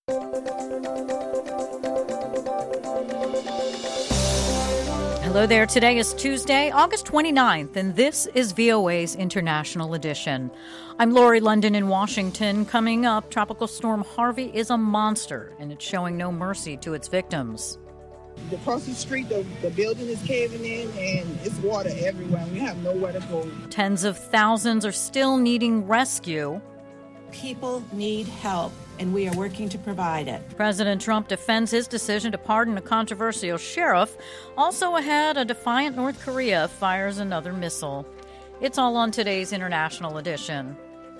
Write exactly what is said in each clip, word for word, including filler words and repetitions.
Hello there. Today is Tuesday, August twenty-ninth, and this is V O A's International Edition. I'm Lori London in Washington. Coming up, Tropical Storm Harvey is a monster, and it's showing no mercy to its victims. Across the street, the, the building is caving in, and it's water everywhere. We have nowhere to go. Tens of thousands are still needing rescue. People need help, and we are working to provide it. President Trump defends his decision to pardon a controversial sheriff. Also ahead, a defiant North Korea fires another missile. It's all on today's International Edition.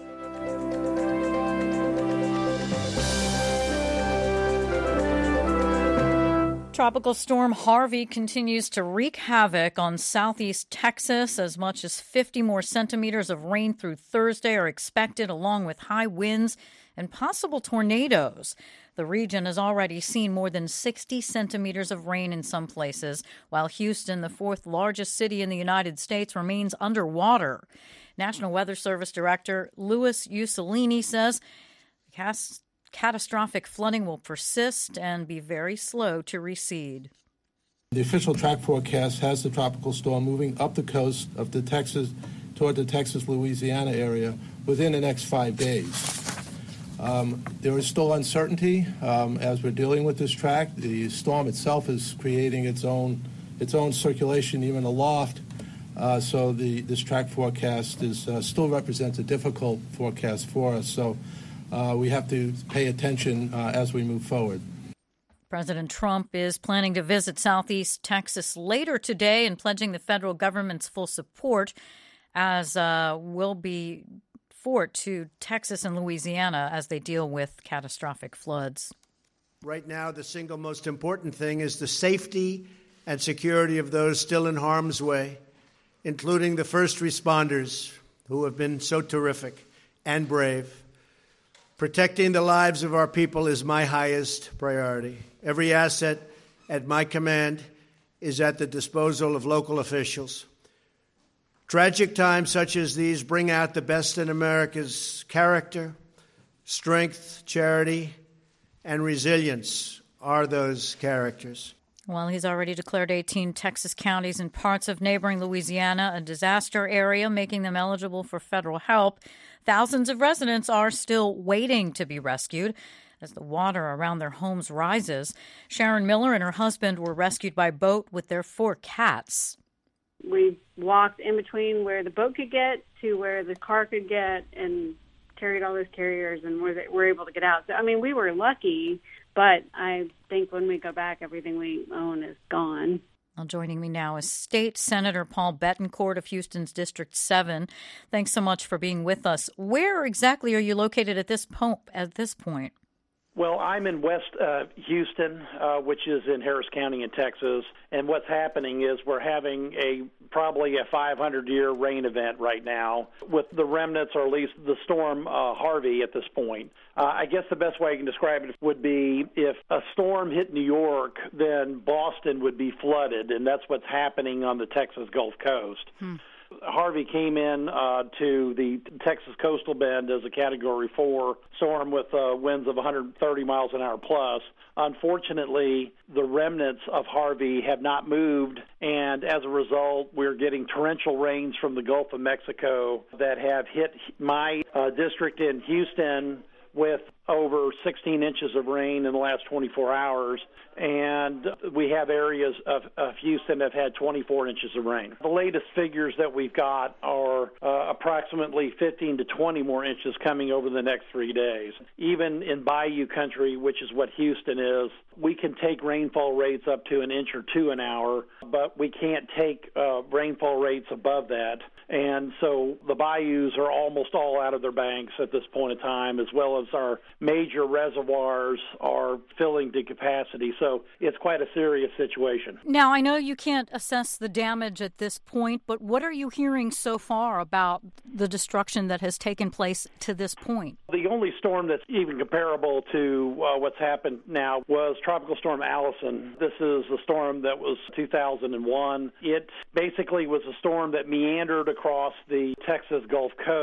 Tropical Storm Harvey continues to wreak havoc on southeast Texas. As much as fifty more centimeters of rain through Thursday are expected, along with high winds and possible tornadoes. The region has already seen more than sixty centimeters of rain in some places, while Houston, the fourth largest city in the United States, remains underwater. National Weather Service Director Louis Ucellini says the cast catastrophic flooding will persist and be very slow to recede. The official track forecast has the tropical storm moving up the coast of the Texas toward the Texas-Louisiana area within the next five days. Um, there is still uncertainty um, as we're dealing with this track. The storm itself is creating its own its own circulation, even aloft. Uh, so the this track forecast is uh, still represents a difficult forecast for us. So. Uh, we have to pay attention uh, as we move forward. President Trump is planning to visit southeast Texas later today and pledging the federal government's full support, as uh, will be for to Texas and Louisiana as they deal with catastrophic floods. Right now, the single most important thing is the safety and security of those still in harm's way, including the first responders who have been so terrific and brave. Protecting the lives of our people is my highest priority. Every asset at my command is at the disposal of local officials. Tragic times such as these bring out the best in America's character, strength, charity, and resilience are those characters. Well, he's already declared eighteen Texas counties and parts of neighboring Louisiana a disaster area, making them eligible for federal help. Thousands of residents are still waiting to be rescued as the water around their homes rises. Sharon Miller and her husband were rescued by boat with their four cats. We walked in between where the boat could get to where the car could get and carried all those carriers and were, were able to get out. So, I mean, we were lucky, but I think when we go back, everything we own is gone. Well, joining me now is State Senator Paul Bettencourt of Houston's District seven. Thanks so much for being with us. Where exactly are you located at this, po- at this point? Well, I'm in West uh, Houston, uh, which is in Harris County in Texas, and what's happening is we're having a probably a five hundred year rain event right now with the remnants, or at least the storm uh, Harvey at this point. Uh, I guess the best way I can describe it would be if a storm hit New York, then Boston would be flooded, and that's what's happening on the Texas Gulf Coast. Hmm. Harvey came in uh, to the Texas coastal bend as a Category four storm with uh, winds of one hundred thirty miles an hour plus. Unfortunately, the remnants of Harvey have not moved, and as a result, we're getting torrential rains from the Gulf of Mexico that have hit my uh, district in Houston with over sixteen inches of rain in the last twenty-four hours, and we have areas of, of Houston that have had twenty-four inches of rain. The latest figures that we've got are uh, approximately fifteen to twenty more inches coming over the next three days. Even in Bayou country, which is what Houston is, we can take rainfall rates up to an inch or two an hour, but we can't take uh, rainfall rates above that. And so the bayous are almost all out of their banks at this point in time, as well as our major reservoirs are filling to capacity. So it's quite a serious situation. Now, I know you can't assess the damage at this point, but what are you hearing so far about the destruction that has taken place to this point? The only storm that's even comparable to uh, what's happened now was Tropical Storm Allison. This is a storm that was two thousand one. It basically was a storm that meandered across the Texas Gulf Coast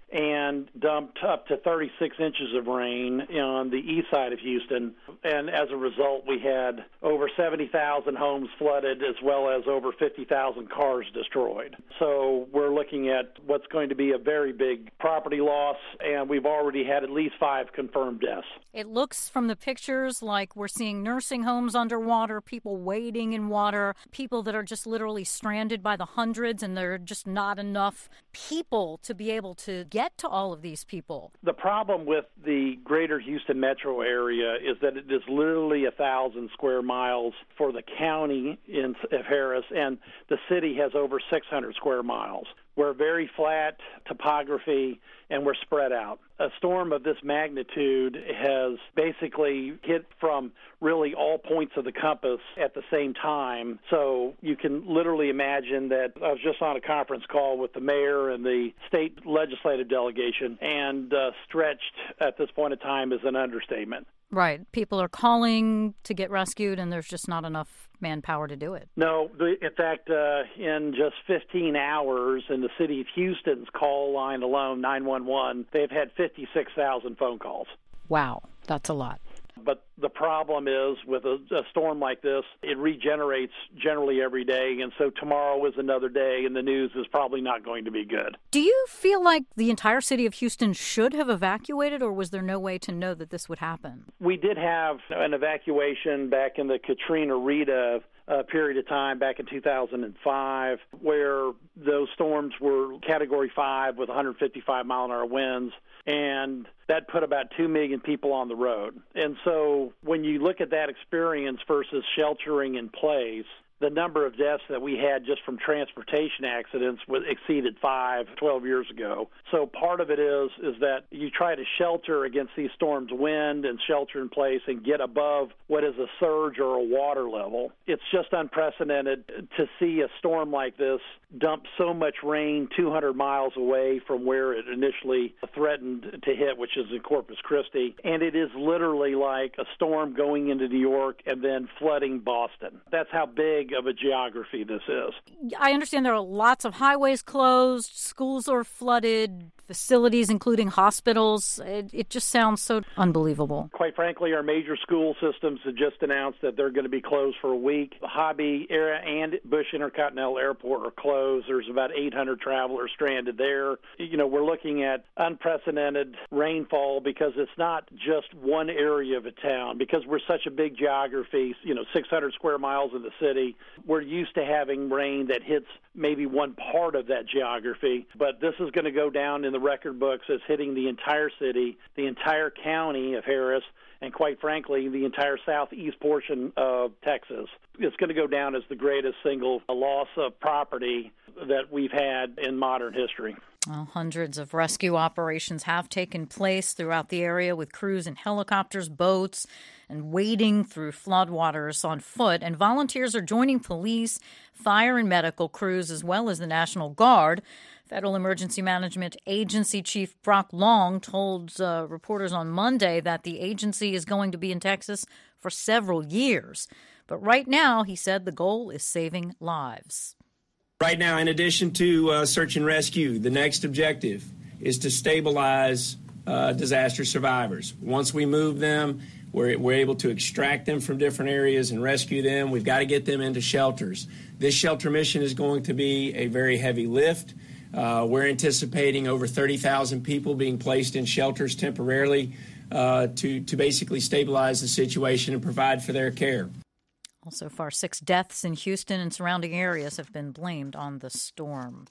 and dumped up to thirty-six inches of rain on the east side of Houston. And as a result, we had over seventy thousand homes flooded, as well as over fifty thousand cars destroyed. So we're looking at what's going to be a very big property loss, and we've already had at least five confirmed deaths. It looks from the pictures like we're seeing nursing homes underwater, people wading in water, people that are just literally stranded by the hundreds, and there are just not enough people to be able to get to all of these people. The problem with the greater Houston metro area is that it is literally a thousand square miles for the county in of Harris, and the city has over six hundred square miles. We're very flat topography, and we're spread out. A storm of this magnitude has basically hit from really all points of the compass at the same time. So you can literally imagine that I was just on a conference call with the mayor and the state legislative delegation, and uh, stretched at this point in time is an understatement. Right. People are calling to get rescued, and there's just not enough manpower to do it. No. The, in fact, uh, in just fifteen hours, in the city of Houston's call line alone, nine one one, they've had fifty-six thousand phone calls. Wow. That's a lot. But the problem is, with a, a storm like this, it regenerates generally every day, and so tomorrow is another day, and the news is probably not going to be good. Do you feel like the entire city of Houston should have evacuated, or was there no way to know that this would happen? We did have an evacuation back in the Katrina Rita uh, period of time back in two thousand five, where those storms were Category five with one hundred fifty-five mile an hour winds, and that put about two million people on the road. And so when you look at that experience versus sheltering in place, the number of deaths that we had just from transportation accidents was exceeded five, twelve years ago. So part of it is is that you try to shelter against these storms' wind and shelter in place and get above what is a surge or a water level. It's just unprecedented to see a storm like this dump so much rain two hundred miles away from where it initially threatened to hit, which is in Corpus Christi. And it is literally like a storm going into New York and then flooding Boston. That's how big of a geography this is. I understand there are lots of highways closed, schools are flooded, facilities, including hospitals. It, it just sounds so unbelievable. Quite frankly, our major school systems have just announced that they're going to be closed for a week. The Hobby area and Bush Intercontinental Airport are closed. There's about eight hundred travelers stranded there. You know, we're looking at unprecedented rainfall because it's not just one area of a town. Because we're such a big geography, you know, six hundred square miles in the city, we're used to having rain that hits maybe one part of that geography. But this is going to go down in the record books as hitting the entire city, the entire county of Harris, and quite frankly, the entire southeast portion of Texas. It's going to go down as the greatest single loss of property that we've had in modern history. Well, hundreds of rescue operations have taken place throughout the area with crews in helicopters, boats, and wading through floodwaters on foot. And volunteers are joining police, fire, and medical crews, as well as the National Guard. Federal Emergency Management Agency Chief Brock Long told uh, reporters on Monday that the agency is going to be in Texas for several years. But right now, he said the goal is saving lives. Right now, in addition to uh, search and rescue, the next objective is to stabilize uh, disaster survivors. Once we move them, we're, we're able to extract them from different areas and rescue them. We've got to get them into shelters. This shelter mission is going to be a very heavy lift. Uh, we're anticipating over thirty thousand people being placed in shelters temporarily uh, to, to basically stabilize the situation and provide for their care. Well, so far, six deaths in Houston and surrounding areas have been blamed on the storm.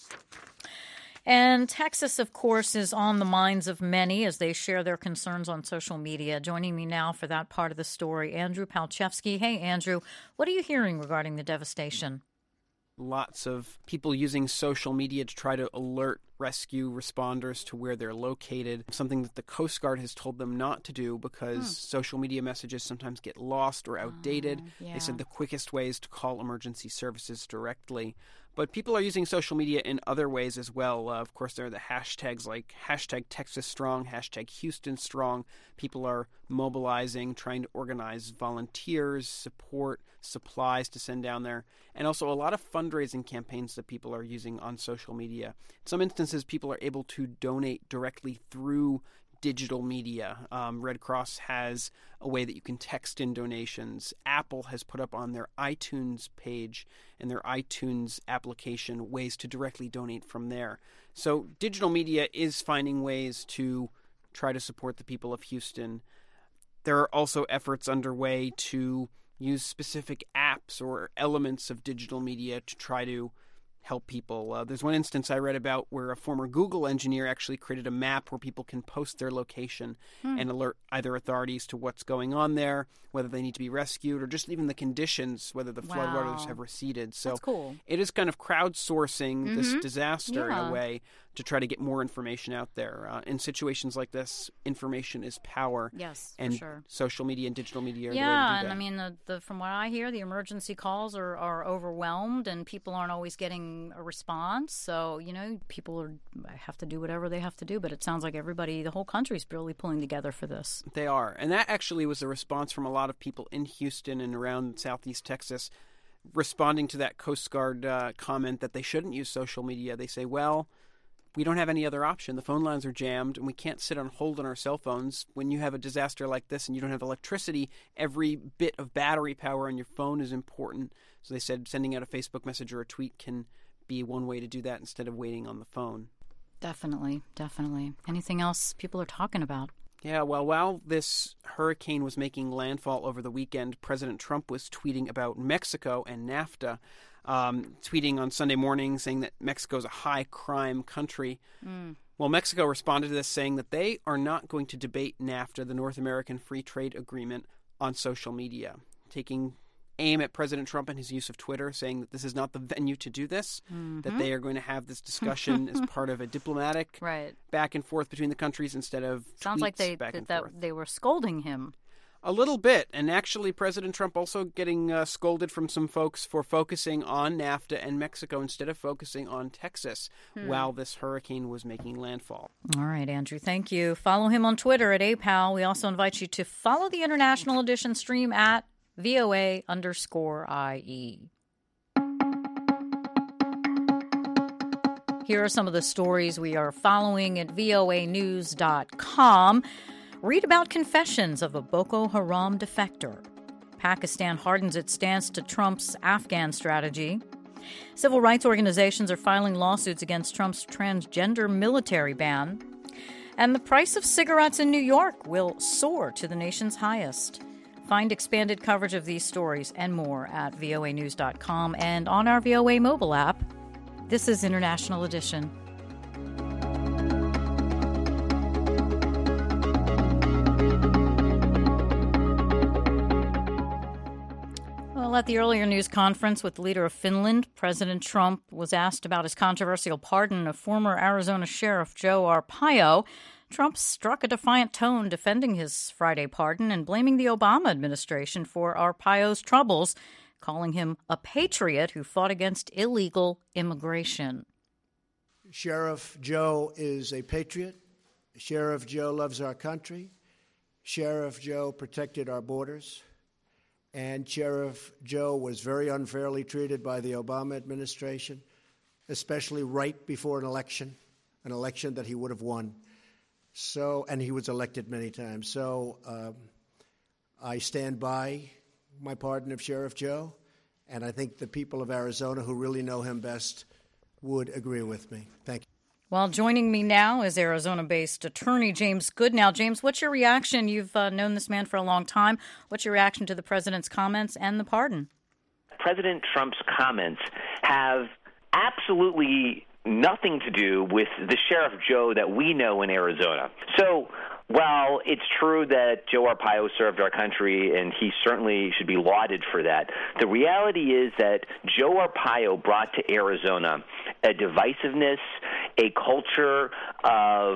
And Texas, of course, is on the minds of many as they share their concerns on social media. Joining me now for that part of the story, Andrew Palchevsky. Hey, Andrew, what are you hearing regarding the devastation? Lots of people using social media to try to alert rescue responders to where they're located, something that the Coast Guard has told them not to do because hmm. social media messages sometimes get lost or outdated. Oh, yeah. They said the quickest way is to call emergency services directly. But people are using social media in other ways as well. Uh, of course, there are the hashtags like hashtag Texas Strong, hashtag Houston Strong. People are mobilizing, trying to organize volunteers, support, supplies to send down there, and also a lot of fundraising campaigns that people are using on social media. In some instances, people are able to donate directly through digital media. Um, Red Cross has a way that you can text in donations. Apple has put up on their iTunes page and their iTunes application ways to directly donate from there. So digital media is finding ways to try to support the people of Houston. There are also efforts underway to use specific apps or elements of digital media to try to help people. Uh, there's one instance I read about where a former Google engineer actually created a map where people can post their location hmm. and alert either authorities to what's going on there, whether they need to be rescued, or just even the conditions, whether the wow. floodwaters have receded. So that's cool. It is kind of crowdsourcing mm-hmm. this disaster yeah. in a way to try to get more information out there. Uh, in situations like this, information is power. Yes, and for sure. Social media and digital media are yeah, the way to do and that. I mean, the, the, from what I hear, the emergency calls are, are overwhelmed and people aren't always getting a response. So, you know, people are have to do whatever they have to do. But it sounds like everybody, the whole country's really pulling together for this. They are. And that actually was a response from a lot of people in Houston and around southeast Texas responding to that Coast Guard uh, comment that they shouldn't use social media. They say, well, we don't have any other option. The phone lines are jammed, and we can't sit on hold on our cell phones. When you have a disaster like this and you don't have electricity, every bit of battery power on your phone is important. So they said sending out a Facebook message or a tweet can be one way to do that instead of waiting on the phone. Definitely, definitely. Anything else people are talking about? Yeah, well, while this hurricane was making landfall over the weekend, President Trump was tweeting about Mexico and NAFTA. Um, tweeting on Sunday morning saying that Mexico is a high-crime country. Mm. Well, Mexico responded to this saying that they are not going to debate NAFTA, the North American Free Trade Agreement, on social media, taking aim at President Trump and his use of Twitter, saying that this is not the venue to do this, mm-hmm. that they are going to have this discussion as part of a diplomatic right. back and forth between the countries instead of Sounds tweets like they, back that, and that forth. They were scolding him. A little bit, and actually President Trump also getting uh, scolded from some folks for focusing on NAFTA and Mexico instead of focusing on Texas hmm. while this hurricane was making landfall. All right, Andrew, thank you. Follow him on Twitter at A P A L. We also invite you to follow the International Edition stream at VOA underscore IE. Here are some of the stories we are following at V O A news dot com. Read about confessions of a Boko Haram defector. Pakistan hardens its stance to Trump's Afghan strategy. Civil rights organizations are filing lawsuits against Trump's transgender military ban. And the price of cigarettes in New York will soar to the nation's highest. Find expanded coverage of these stories and more at V O A news dot com and on our V O A mobile app. This is International Edition. Well, at the earlier news conference with the leader of Finland, President Trump was asked about his controversial pardon of former Arizona Sheriff Joe Arpaio. Trump struck a defiant tone defending his Friday pardon and blaming the Obama administration for Arpaio's troubles, calling him a patriot who fought against illegal immigration. Sheriff Joe is a patriot. Sheriff Joe loves our country. Sheriff Joe protected our borders. And Sheriff Joe was very unfairly treated by the Obama administration, especially right before an election, an election that he would have won. So, and he was elected many times. So um, I stand by my pardon of Sheriff Joe, and I think the people of Arizona who really know him best would agree with me. Thank you. Well, joining me now is Arizona-based attorney James Goodnow. James, what's your reaction? You've uh, known this man for a long time. What's your reaction to the president's comments and the pardon? President Trump's comments have absolutely nothing to do with the Sheriff Joe that we know in Arizona. So while it's true that Joe Arpaio served our country, and he certainly should be lauded for that, the reality is that Joe Arpaio brought to Arizona a divisiveness, a culture of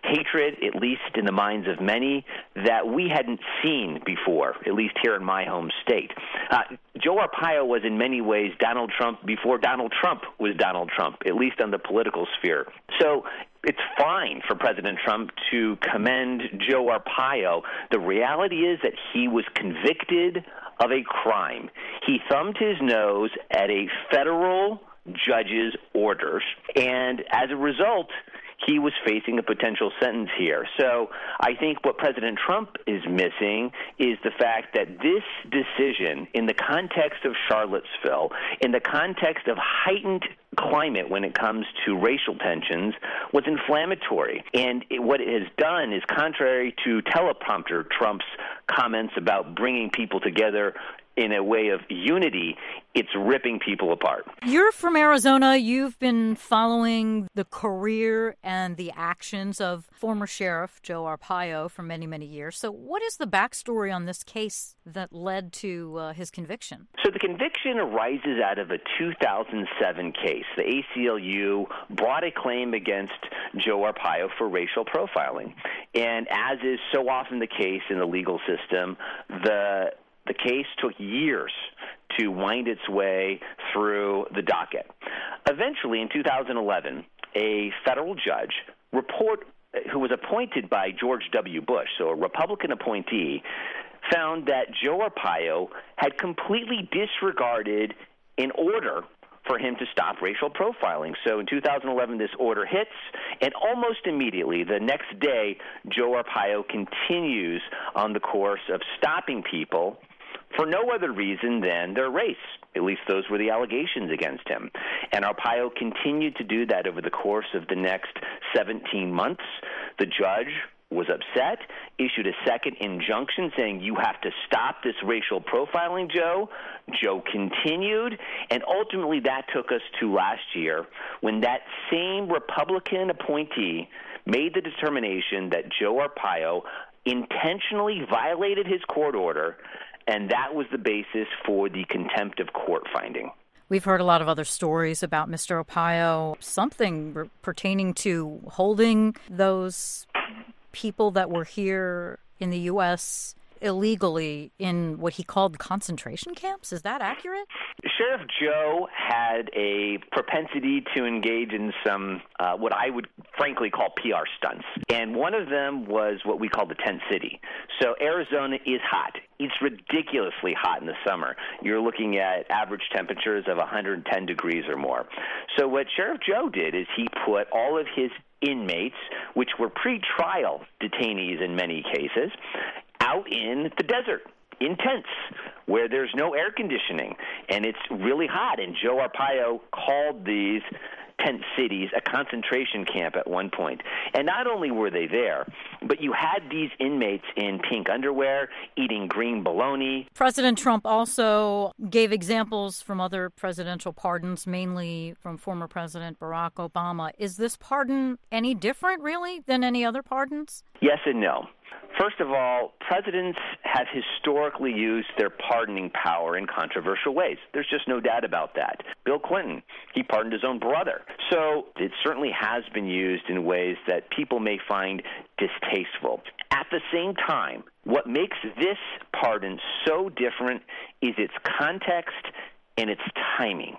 hatred, at least in the minds of many, that we hadn't seen before, at least here in my home state. Uh, Joe Arpaio was in many ways Donald Trump before Donald Trump was Donald Trump, at least on the political sphere. So it's fine for President Trump to commend Joe Arpaio. The reality is that he was convicted of a crime. He thumbed his nose at a federal judge's orders, and as a result, he was facing a potential sentence here. So I think what President Trump is missing is the fact that this decision, in the context of Charlottesville, in the context of heightened climate when it comes to racial tensions, was inflammatory. And it, what it has done is contrary to teleprompter Trump's comments about bringing people together in a way of unity, it's ripping people apart. You're from Arizona. You've been following the career and the actions of former Sheriff Joe Arpaio for many, many years. So what is the backstory on this case that led to uh, his conviction? So the conviction arises out of a two thousand seven case. The A C L U brought a claim against Joe Arpaio for racial profiling. And as is so often the case in the legal system, the The case took years to wind its way through the docket. Eventually, in two thousand eleven, a federal judge report who was appointed by George W. Bush, so a Republican appointee, found that Joe Arpaio had completely disregarded an order for him to stop racial profiling. So in two thousand eleven, this order hits, and almost immediately, the next day, Joe Arpaio continues on the course of stopping people for no other reason than their race. At least those were the allegations against him. And Arpaio continued to do that over the course of the next seventeen months. The judge was upset, issued a second injunction saying, you have to stop this racial profiling, Joe. Joe continued, and ultimately that took us to last year when that same Republican appointee made the determination that Joe Arpaio intentionally violated his court order, and that was the basis for the contempt of court finding. We've heard a lot of other stories about Mister Arpaio, something re- pertaining to holding those people that were here in the U S illegally in what he called concentration camps. Is that accurate? Sheriff Joe had a propensity to engage in some, uh, what I would frankly call P R stunts. And one of them was what we call the tent city. So Arizona is hot. It's ridiculously hot in the summer. You're looking at average temperatures of one hundred ten degrees or more. So what Sheriff Joe did is he put all of his inmates, which were pre-trial detainees in many cases, out in the desert, in tents, where there's no air conditioning, and it's really hot. And Joe Arpaio called these tent cities a concentration camp at one point. And not only were they there, but you had these inmates in pink underwear eating green bologna. President Trump also gave examples from other presidential pardons, mainly from former President Barack Obama. Is this pardon any different, really, than any other pardons? Yes and no. First of all, presidents have historically used their pardoning power in controversial ways. There's just no doubt about that. Bill Clinton, he pardoned his own brother. So it certainly has been used in ways that people may find distasteful. At the same time, what makes this pardon so different is its context and its timing.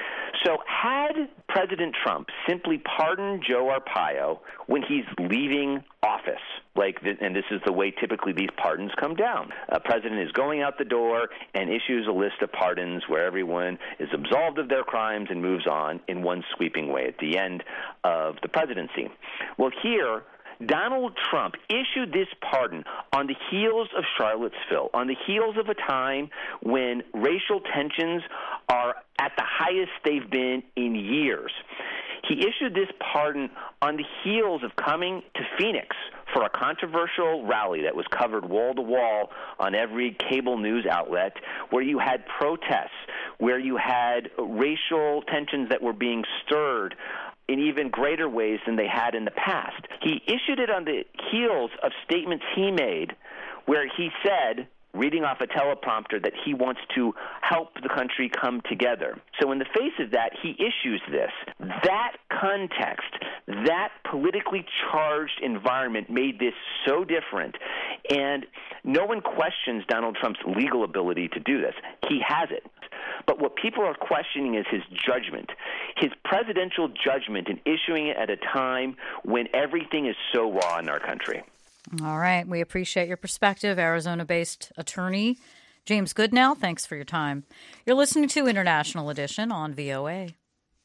So had President Trump simply pardoned Joe Arpaio when he's leaving office, like, the, and this is the way typically these pardons come down. A president is going out the door and issues a list of pardons where everyone is absolved of their crimes and moves on in one sweeping way at the end of the presidency. Well, here, Donald Trump issued this pardon on the heels of Charlottesville, on the heels of a time when racial tensions are at the highest they've been in years. He issued this pardon on the heels of coming to Phoenix for a controversial rally that was covered wall to wall on every cable news outlet, where you had protests, where you had racial tensions that were being stirred in even greater ways than they had in the past. He issued it on the heels of statements he made where he said, reading off a teleprompter, that he wants to help the country come together. So in the face of that, he issues this. That context, that politically charged environment made this so different. And no one questions Donald Trump's legal ability to do this. He has it. But what people are questioning is his judgment, his presidential judgment in issuing it at a time when everything is so raw in our country. All right. We appreciate your perspective, Arizona-based attorney James Goodnow. Thanks for your time. You're listening to International Edition on V O A.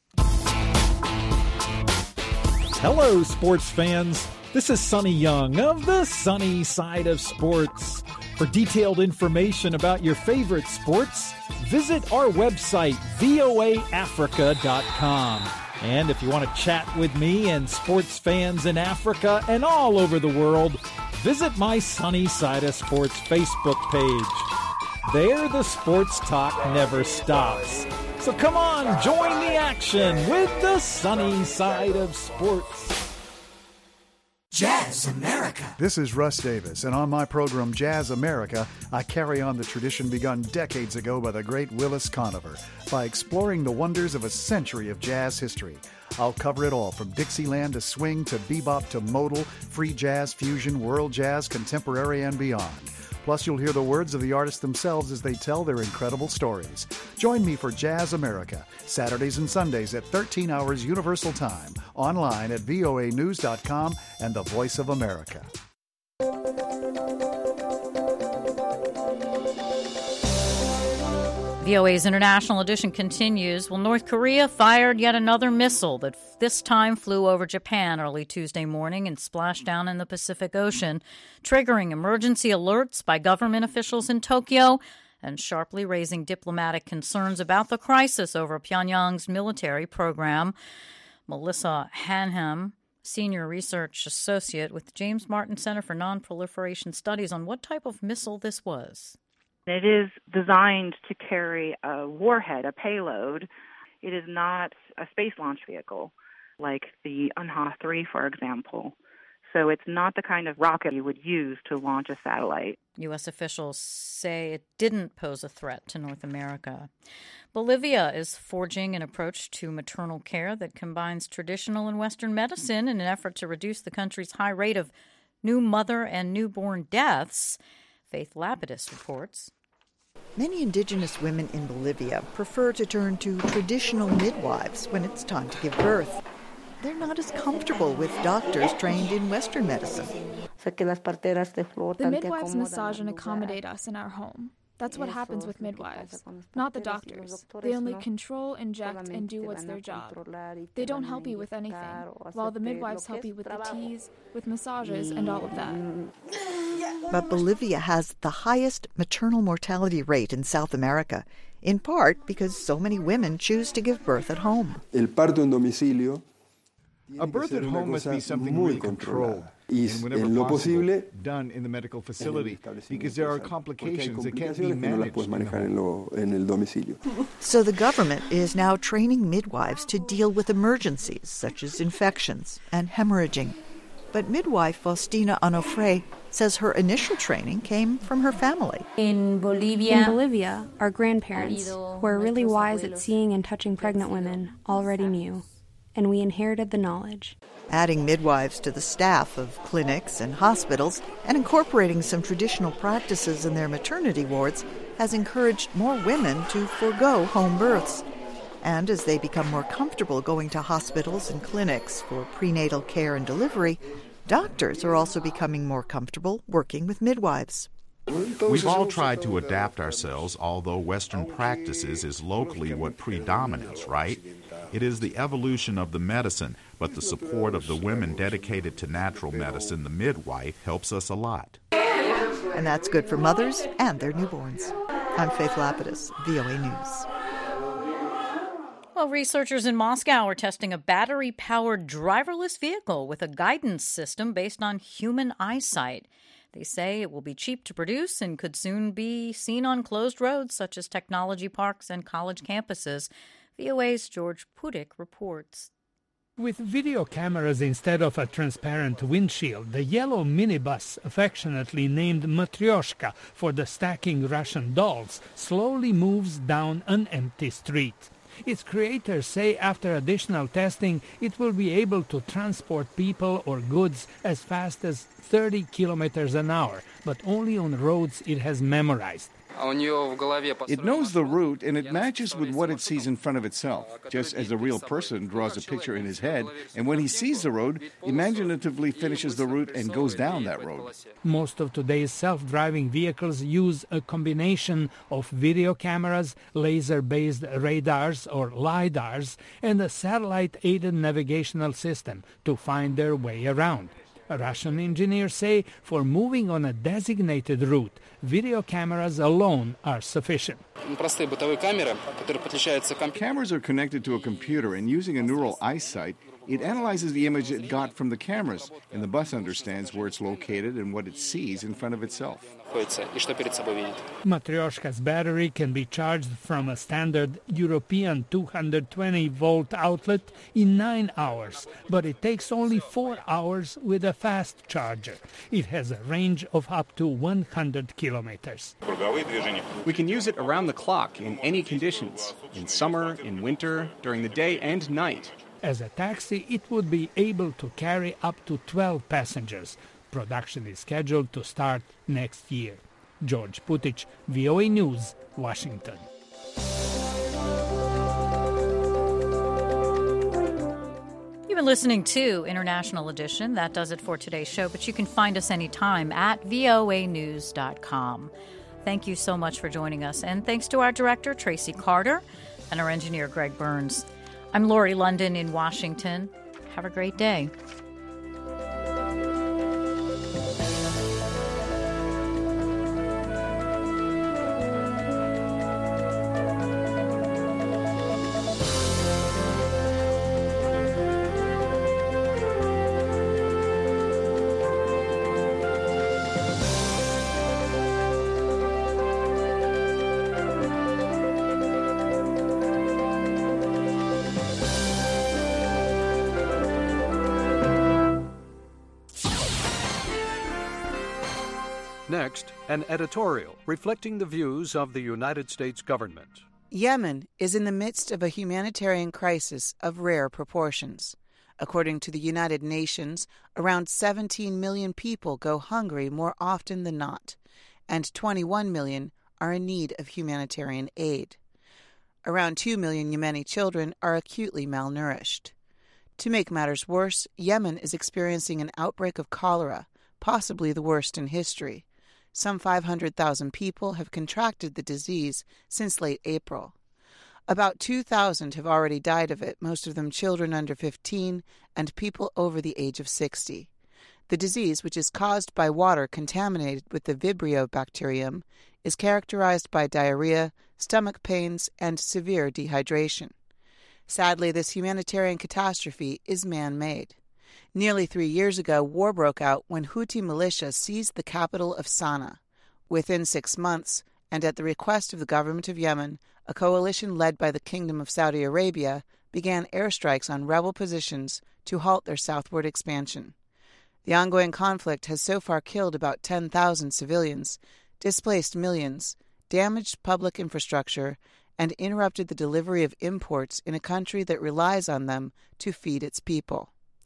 Hello, sports fans. This is Sonny Young of the Sunny Side of Sports. For detailed information about your favorite sports, visit our website, V O A Africa dot com. And if you want to chat with me and sports fans in Africa and all over the world, visit my Sunny Side of Sports Facebook page. There, the sports talk never stops. So come on, join the action with the Sunny Side of Sports. Jazz America. This is Russ Davis, and on my program Jazz America, I carry on the tradition begun decades ago by the great Willis Conover by exploring the wonders of a century of jazz history. I'll cover it all, from Dixieland to swing to bebop to modal, free jazz, fusion, world jazz, contemporary, and beyond. Plus, you'll hear the words of the artists themselves as they tell their incredible stories. Join me for Jazz America, Saturdays and Sundays at thirteen hours Universal Time, online at V O A news dot com and the Voice of America. V O A's International Edition continues. Well, North Korea fired yet another missile that this time flew over Japan early Tuesday morning and splashed down in the Pacific Ocean, triggering emergency alerts by government officials in Tokyo and sharply raising diplomatic concerns about the crisis over Pyongyang's military program. Melissa Hanham, Senior Research Associate with James Martin Center for Non-Proliferation Studies, on what type of missile this was. It is designed to carry a warhead, a payload. It is not a space launch vehicle like the Unha three, for example. So it's not the kind of rocket you would use to launch a satellite. U S officials say it didn't pose a threat to North America. Bolivia is forging an approach to maternal care that combines traditional and Western medicine in an effort to reduce the country's high rate of new mother and newborn deaths. Faith Lapidus reports. Many indigenous women in Bolivia prefer to turn to traditional midwives when it's time to give birth. They're not as comfortable with doctors trained in Western medicine. The midwives massage and accommodate us in our home. That's what happens with midwives, not the doctors. They only control, inject, and do what's their job. They don't help you with anything, while the midwives help you with the teas, with massages, and all of that. But Bolivia has the highest maternal mortality rate in South America, in part because so many women choose to give birth at home. El parto en domicilio. A birth at home must be something really controlled, and whenever possible, done in the medical facility, because there are complications that can't be managed in the home. So the government is now training midwives to deal with emergencies, such as infections and hemorrhaging. But midwife Faustina Onofre says her initial training came from her family. In Bolivia, in Bolivia, our grandparents, who are really wise at seeing and touching pregnant women, already knew, and we inherited the knowledge. Adding midwives to the staff of clinics and hospitals and incorporating some traditional practices in their maternity wards has encouraged more women to forego home births. And as they become more comfortable going to hospitals and clinics for prenatal care and delivery, doctors are also becoming more comfortable working with midwives. We've all tried to adapt ourselves, although Western practices is locally what predominates, right? It is the evolution of the medicine, but the support of the women dedicated to natural medicine, the midwife, helps us a lot. And that's good for mothers and their newborns. I'm Faith Lapidus, V O A News. Well, researchers in Moscow are testing a battery-powered driverless vehicle with a guidance system based on human eyesight. They say it will be cheap to produce and could soon be seen on closed roads such as technology parks and college campuses. V O A's George Pudik reports. With video cameras instead of a transparent windshield, the yellow minibus, affectionately named Matryoshka for the stacking Russian dolls, slowly moves down an empty street. Its creators say after additional testing, it will be able to transport people or goods as fast as thirty kilometers an hour, but only on roads it has memorized. It knows the route and it matches with what it sees in front of itself, just as a real person draws a picture in his head, and when he sees the road, imaginatively finishes the route and goes down that road. Most of today's self-driving vehicles use a combination of video cameras, laser-based radars or LiDARs, and a satellite-aided navigational system to find their way around. Russian engineers say for moving on a designated route, video cameras alone are sufficient. Cameras are connected to a computer, and using a neural eyesight, it analyzes the image it got from the cameras, and the bus understands where it's located and what it sees in front of itself. Matryoshka's battery can be charged from a standard European two hundred twenty volt outlet in nine hours, but it takes only four hours with a fast charger. It has a range of up to one hundred kilometers. We can use it around the clock in any conditions, in summer, in winter, during the day and night. As a taxi, it would be able to carry up to twelve passengers. Production is scheduled to start next year. George Putic, V O A News, Washington. You've been listening to International Edition. That does it for today's show, but you can find us anytime at voa news dot com. Thank you so much for joining us, and thanks to our director, Tracy Carter, and our engineer, Greg Burns. I'm Lori London in Washington. Have a great day. Next, an editorial reflecting the views of the United States government. Yemen is in the midst of a humanitarian crisis of rare proportions. According to the United Nations, around seventeen million people go hungry more often than not, and twenty-one million are in need of humanitarian aid. Around two million Yemeni children are acutely malnourished. To make matters worse, Yemen is experiencing an outbreak of cholera, possibly the worst in history. Some five hundred thousand people have contracted the disease since late April. About two thousand have already died of it, most of them children under fifteen and people over the age of sixty. The disease, which is caused by water contaminated with the Vibrio bacterium, is characterized by diarrhea, stomach pains, and severe dehydration. Sadly, this humanitarian catastrophe is man-made. Nearly three years ago, war broke out when Houthi militia seized the capital of Sana'a. Within six months, and at the request of the government of Yemen, a coalition led by the Kingdom of Saudi Arabia began airstrikes on rebel positions to halt their southward expansion. The ongoing conflict has so far killed about ten thousand civilians, displaced millions, damaged public infrastructure, and interrupted the delivery of imports in a country that relies on them to feed its people.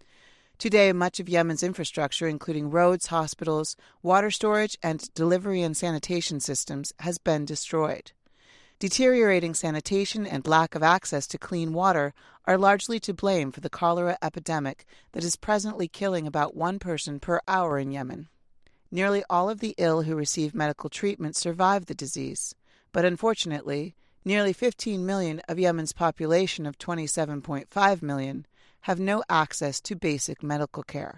Today, much of Yemen's infrastructure, including roads, hospitals, water storage, and delivery and sanitation systems, has been destroyed. Deteriorating sanitation and lack of access to clean water are largely to blame for the cholera epidemic that is presently killing about one person per hour in Yemen. Nearly all of the ill who receive medical treatment survive the disease, but unfortunately, nearly fifteen million of Yemen's population of twenty-seven point five million have no access to basic medical care.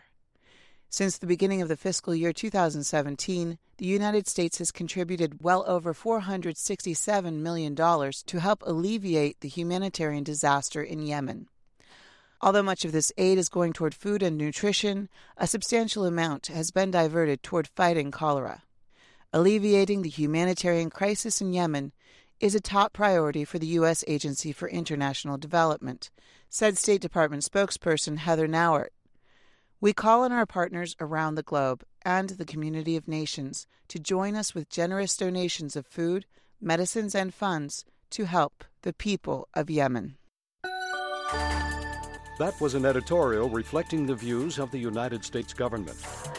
Since the beginning of the fiscal year two thousand seventeen, the United States has contributed well over four hundred sixty-seven million dollars to help alleviate the humanitarian disaster in Yemen. Although much of this aid is going toward food and nutrition, a substantial amount has been diverted toward fighting cholera. Alleviating the humanitarian crisis in Yemen is a top priority for the U S Agency for International Development, said State Department spokesperson Heather Nauert. We call on our partners around the globe and the community of nations to join us with generous donations of food, medicines, and funds to help the people of Yemen. That was an editorial reflecting the views of the United States government.